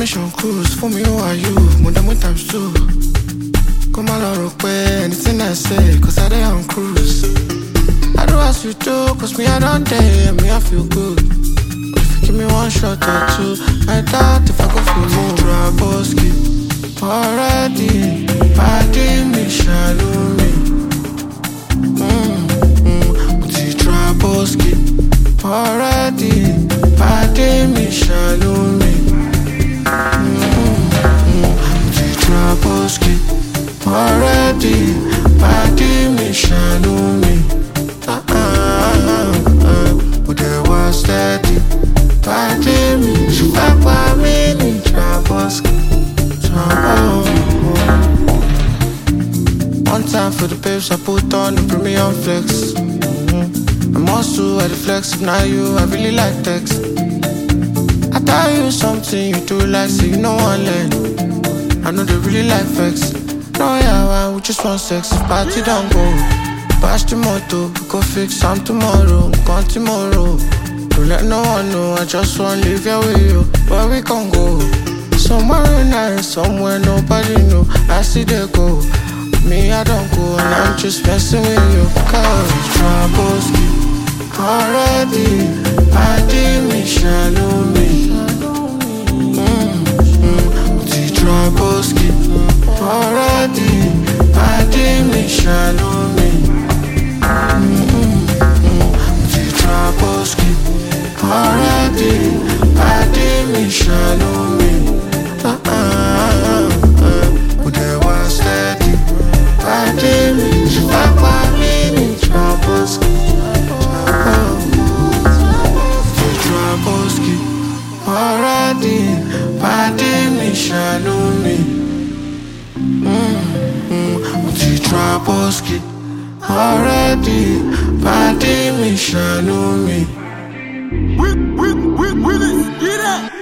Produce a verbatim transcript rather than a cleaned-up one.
mission cruise. For me, who are you? More than one times two. Come along, pay anything I say, cause I dey on cruise. I do as you do, cause me I don't dare, me I feel good. But if you give me one shot or two, I doubt if I go feel more. Traboski, already, party me, shallow me. Mm-hmm, Muti Traboski, already, party me, shallow me. Mm-hmm, Muti Traboski, already, party me, shallow me. But there was steady, party me, she back by me, in Traboski. One time for the babes, I put on the premium flex. Mm-hmm. I'm also at the flex, if not you, I really like text. I tell you something, you do like, so you know one leg. I know they really like flex. No, yeah, man, we just want sex, if party don't go. Bash the motor, we go fix some tomorrow, gone tomorrow. Don't let no one know, I just wanna live here with you. Where we can go? Somewhere nice, somewhere nobody know. I see they go, me I don't go, and I'm just messing with you. Cause Traboski, already, party me, shallow me. Mm-hmm, Muti Traboski, already, party me, shallow me. Muti Traboski, already, party me, shallow me. But there was steady, party me, she back by me, in Traboski. Traboski, already, party me, shallow me. Muti Traboski, already, party me, shallow me. We, we, we, we, get it.